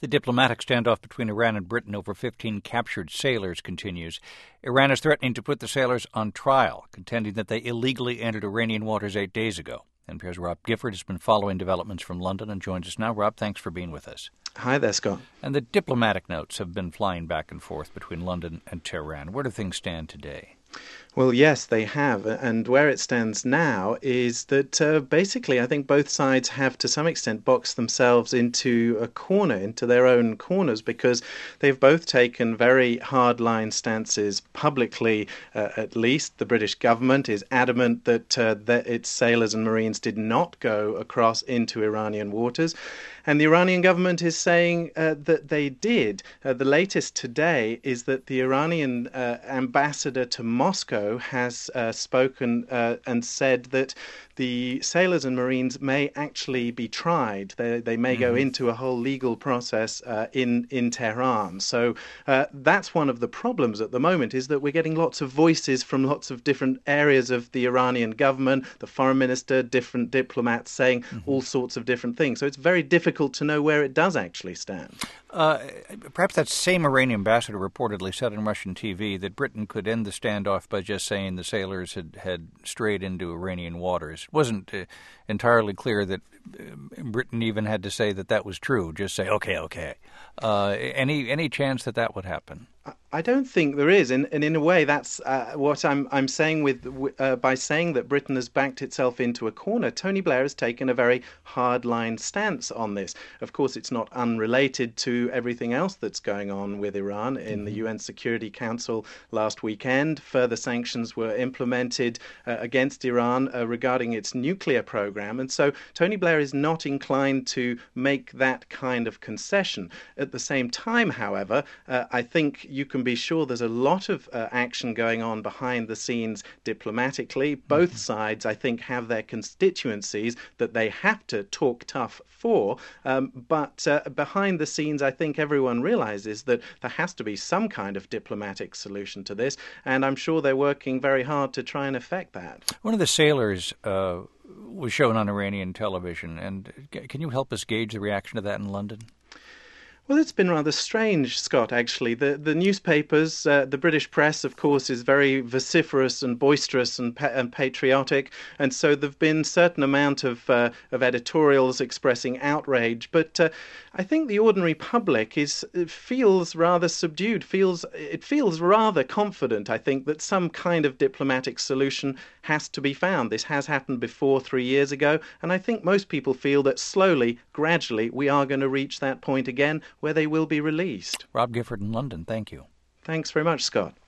The diplomatic standoff between Iran and Britain over 15 captured sailors continues. Iran is threatening to put the sailors on trial, contending that they illegally entered Iranian waters 8 days ago. NPR's Rob Gifford has been following developments from London and joins us now. Rob, thanks for being with us. Hi there, Scott. And the diplomatic notes have been flying back and forth between London and Tehran. Where do things stand today? Well, yes, they have. And where it stands now is that basically I think both sides have to some extent boxed themselves into a corner, into their own corners, because they've both taken very hardline stances publicly. At least the British government is adamant that its sailors and marines did not go across into Iranian waters. And the Iranian government is saying that they did. The latest today is that the Iranian ambassador to Moscow has spoken and said that the sailors and marines may actually be tried. They may go into a whole legal process in Tehran. So that's one of the problems at the moment, is that we're getting lots of voices from lots of different areas of the Iranian government, the foreign minister, different diplomats saying all sorts of different things. So it's very difficult to know where it does actually stand. Perhaps that same Iranian ambassador reportedly said on Russian TV that Britain could end the standoff by just saying the sailors had strayed into Iranian waters. It wasn't entirely clear that Britain even had to say that was true. Just say, okay. Any chance that would happen? I don't think there is, and in a way, that's what I'm saying by saying that Britain has backed itself into a corner. Tony Blair has taken a very hardline stance on this. Of course, it's not unrelated to everything else that's going on with Iran. In the UN Security Council last weekend, further sanctions were implemented against Iran regarding its nuclear program, and so Tony Blair is not inclined to make that kind of concession. At the same time, however, I think you can be sure there's a lot of action going on behind the scenes diplomatically. Both sides, I think, have their constituencies that they have to talk tough for. But behind the scenes, I think everyone realizes that there has to be some kind of diplomatic solution to this. And I'm sure they're working very hard to try and effect that. One of the sailors was shown on Iranian television. And can you help us gauge the reaction to that in London? Well, it's been rather strange, Scott, actually. The newspapers, the British press, of course, is very vociferous and boisterous and patriotic, and so there've been a certain amount of editorials expressing outrage. But I think the ordinary public feels rather subdued, it feels rather confident, I think, that some kind of diplomatic solution has to be found. This has happened before 3 years ago, and I think most people feel that slowly, gradually, we are going to reach that point again where they will be released. Rob Gifford in London, thank you. Thanks very much, Scott.